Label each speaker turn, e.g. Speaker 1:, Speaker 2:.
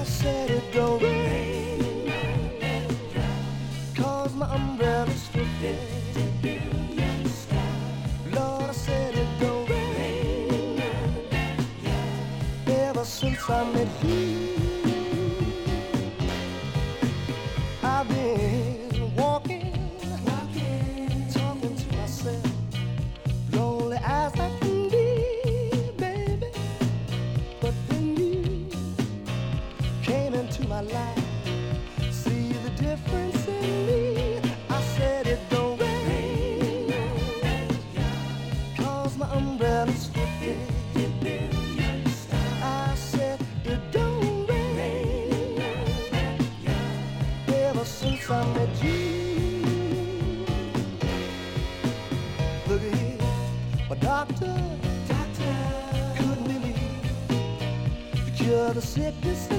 Speaker 1: said it don't rain, 'cause my umbrella's flipping. Lord, I said it don't rain, ever since I met you. I've been walking, talking to myself, lonely as I can be, baby. But then you came into my life, see the difference in me. I said it don't rain, 'cause my umbrella's flipping. I said it don't rain, ever since I met you. Look at here, my doctor couldn't believe the cure the sickness